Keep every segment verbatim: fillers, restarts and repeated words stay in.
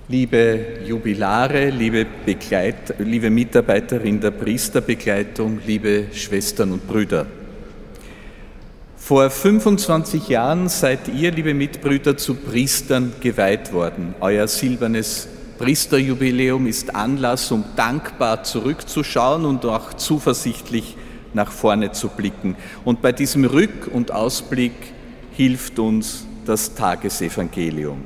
Liebe Jubilare, liebe, Begleit- liebe Mitarbeiterin der Priesterbegleitung, liebe Schwestern und Brüder. Vor fünfundzwanzig Jahren seid ihr, liebe Mitbrüder, zu Priestern geweiht worden. Euer silbernes Priesterjubiläum ist Anlass, um dankbar zurückzuschauen und auch zuversichtlich nach vorne zu blicken. Und bei diesem Rück- und Ausblick hilft uns das Tagesevangelium.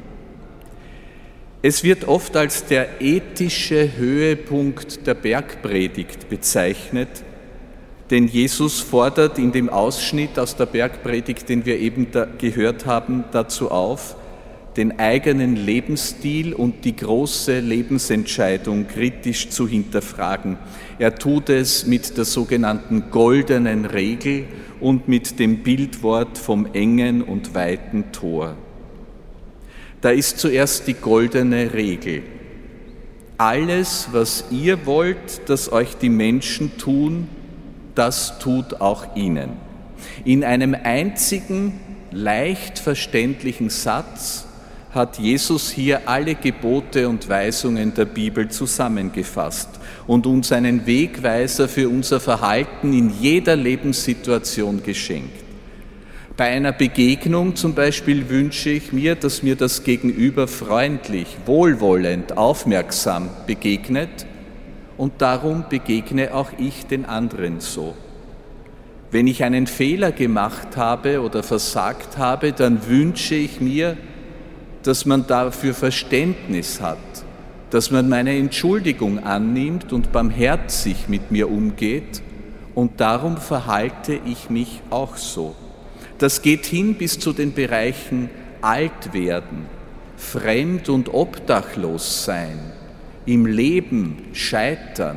Es wird oft als der ethische Höhepunkt der Bergpredigt bezeichnet, denn Jesus fordert in dem Ausschnitt aus der Bergpredigt, den wir eben da gehört haben, dazu auf, den eigenen Lebensstil und die große Lebensentscheidung kritisch zu hinterfragen. Er tut es mit der sogenannten goldenen Regel und mit dem Bildwort vom engen und weiten Tor. Da ist zuerst die goldene Regel. Alles, was ihr wollt, dass euch die Menschen tun, das tut auch ihnen. In einem einzigen, leicht verständlichen Satz hat Jesus hier alle Gebote und Weisungen der Bibel zusammengefasst und uns einen Wegweiser für unser Verhalten in jeder Lebenssituation geschenkt. Bei einer Begegnung zum Beispiel wünsche ich mir, dass mir das Gegenüber freundlich, wohlwollend, aufmerksam begegnet und darum begegne auch ich den anderen so. Wenn ich einen Fehler gemacht habe oder versagt habe, dann wünsche ich mir, dass man dafür Verständnis hat, dass man meine Entschuldigung annimmt und barmherzig mit mir umgeht und darum verhalte ich mich auch so. Das geht hin bis zu den Bereichen Altwerden, Fremd- und Obdachlos-Sein, im Leben scheitern.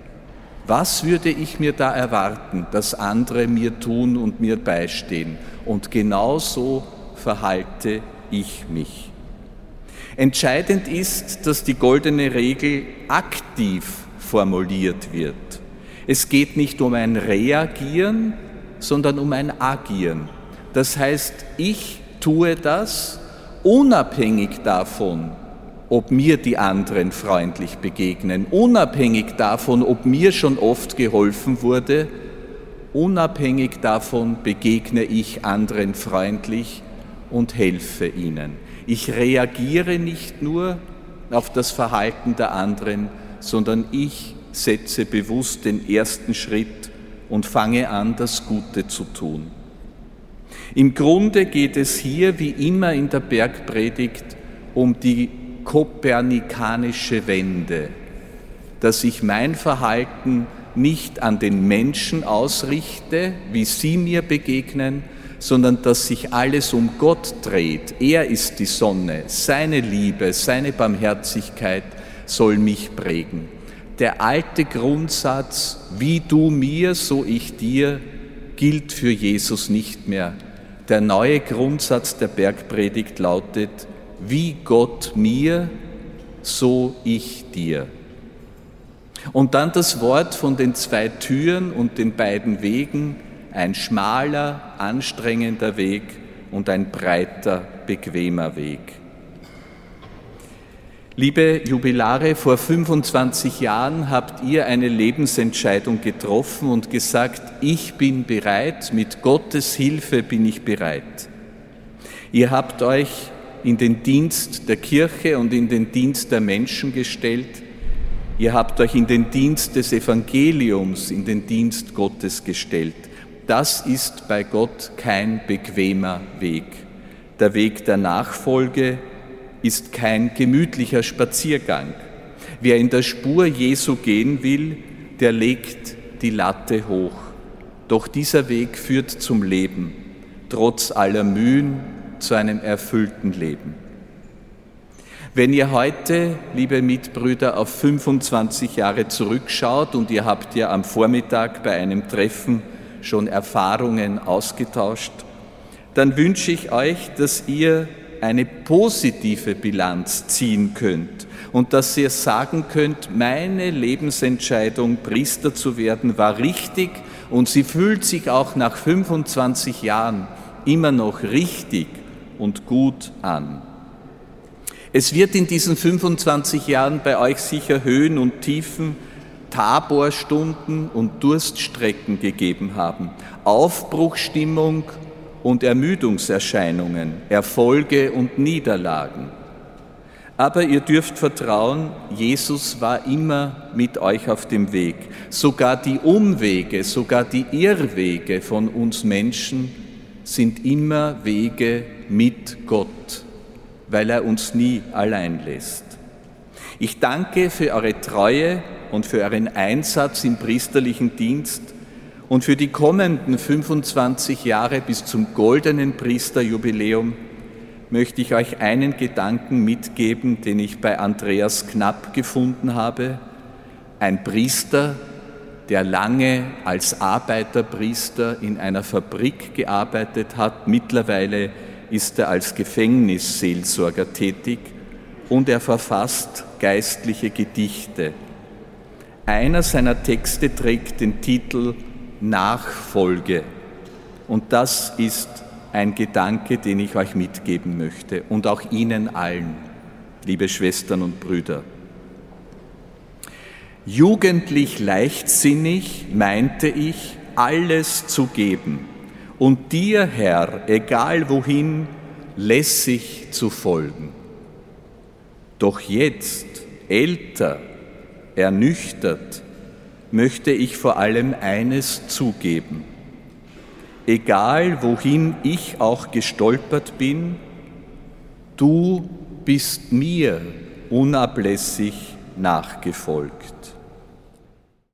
Was würde ich mir da erwarten, dass andere mir tun und mir beistehen? Und genauso verhalte ich mich. Entscheidend ist, dass die goldene Regel aktiv formuliert wird. Es geht nicht um ein Reagieren, sondern um ein Agieren. Das heißt, ich tue das unabhängig davon, ob mir die anderen freundlich begegnen, unabhängig davon, ob mir schon oft geholfen wurde, unabhängig davon begegne ich anderen freundlich und helfe ihnen. Ich reagiere nicht nur auf das Verhalten der anderen, sondern ich setze bewusst den ersten Schritt und fange an, das Gute zu tun. Im Grunde geht es hier, wie immer in der Bergpredigt, um die kopernikanische Wende, dass ich mein Verhalten nicht an den Menschen ausrichte, wie sie mir begegnen, sondern dass sich alles um Gott dreht. Er ist die Sonne, seine Liebe, seine Barmherzigkeit soll mich prägen. Der alte Grundsatz, wie du mir, so ich dir, gilt für Jesus nicht mehr. Der neue Grundsatz der Bergpredigt lautet, wie Gott mir, so ich dir. Und dann das Wort von den zwei Türen und den beiden Wegen, ein schmaler, anstrengender Weg und ein breiter, bequemer Weg. Liebe Jubilare, vor fünfundzwanzig Jahren habt ihr eine Lebensentscheidung getroffen und gesagt, ich bin bereit, mit Gottes Hilfe bin ich bereit. Ihr habt euch in den Dienst der Kirche und in den Dienst der Menschen gestellt. Ihr habt euch in den Dienst des Evangeliums, in den Dienst Gottes gestellt. Das ist bei Gott kein bequemer Weg. Der Weg der Nachfolge ist kein gemütlicher Spaziergang. Wer in der Spur Jesu gehen will, der legt die Latte hoch. Doch dieser Weg führt zum Leben, trotz aller Mühen, zu einem erfüllten Leben. Wenn ihr heute, liebe Mitbrüder, auf fünfundzwanzig Jahre zurückschaut und ihr habt ja am Vormittag bei einem Treffen schon Erfahrungen ausgetauscht, dann wünsche ich euch, dass ihr eine positive Bilanz ziehen könnt und dass ihr sagen könnt, meine Lebensentscheidung, Priester zu werden, war richtig und sie fühlt sich auch nach fünfundzwanzig Jahren immer noch richtig und gut an. Es wird in diesen fünfundzwanzig Jahren bei euch sicher Höhen und Tiefen, Taborstunden und Durststrecken gegeben haben, Aufbruchsstimmung und Ermüdungserscheinungen, Erfolge und Niederlagen. Aber ihr dürft vertrauen, Jesus war immer mit euch auf dem Weg. Sogar die Umwege, sogar die Irrwege von uns Menschen sind immer Wege mit Gott, weil er uns nie allein lässt. Ich danke für eure Treue und für euren Einsatz im priesterlichen Dienst und für die kommenden fünfundzwanzig Jahre bis zum goldenen Priesterjubiläum möchte ich euch einen Gedanken mitgeben, den ich bei Andreas Knapp gefunden habe. Ein Priester, der lange als Arbeiterpriester in einer Fabrik gearbeitet hat. Mittlerweile ist er als Gefängnisseelsorger tätig und er verfasst geistliche Gedichte. Einer seiner Texte trägt den Titel Nachfolge und das ist ein Gedanke, den ich euch mitgeben möchte und auch Ihnen allen, liebe Schwestern und Brüder. Jugendlich leichtsinnig meinte ich, alles zu geben und dir, Herr, egal wohin, lässig zu folgen. Doch jetzt, älter, ernüchtert, möchte ich vor allem eines zugeben. Egal wohin ich auch gestolpert bin, du bist mir unablässig nachgefolgt.